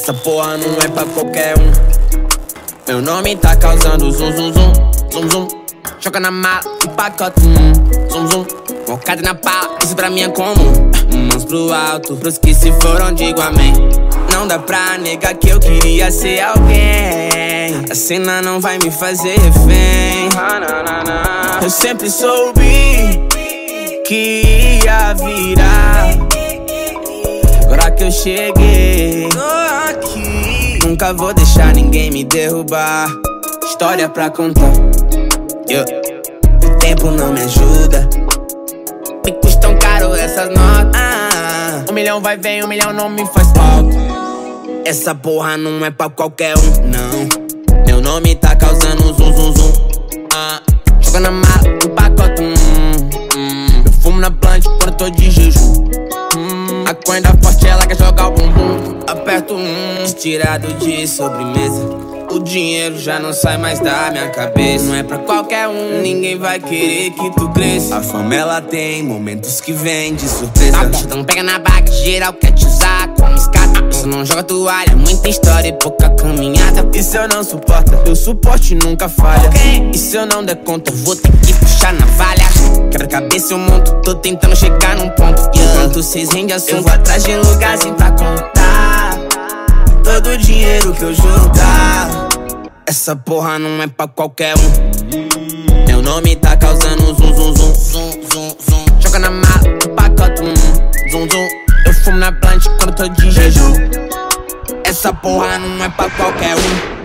Essa porra não é pra qualquer um. Meu nome tá causando zum, zum, zum, zum, zum. Choca na mala e pacote, zum, zum. Mocada na pala, isso pra mim é comum. Mãos pro alto, pros que se foram, digo amém. Não dá pra negar que eu queria ser alguém. A cena não vai me fazer refém. Eu sempre soube que ia virar. Agora que eu cheguei, tô aqui. Nunca vou deixar ninguém me derrubar. História pra contar. O tempo não me ajuda. Me custam caro essas notas. 1 milhão vai vem, 1 milhão não me faz falta. Essa porra não é pra qualquer um, não. Meu nome tá causando zum, zum, zum. Joga na mala, um pacote, Eu fumo na blunt quando tô de jejum. A corda forte, ela quer jogar o bumbum. Aperto estirado de sobremesa. O dinheiro já não sai mais da minha cabeça. Não é pra qualquer um, ninguém vai querer que tu cresça. A fama ela tem momentos que vem de surpresa. Então pega na baga, geral quer te usar como escada. Isso não joga toalha, muita história e pouca caminhada. E se eu não suporta, teu suporte nunca falha. E se eu não der conta, vou ter que puxar na valha. Quebra-cabeça eu monto, tô tentando chegar num ponto. Enquanto cês rendem assunto, eu vou atrás de lugarzinho pra contar todo o dinheiro que eu juntar. Essa porra não é pra qualquer um. Meu nome tá causando zum, zum, zum, zum, zum, zum. Joga na mala, um pacote, zum, zum. Eu fumo na blunt quando tô de jejum. Essa porra não é pra qualquer um.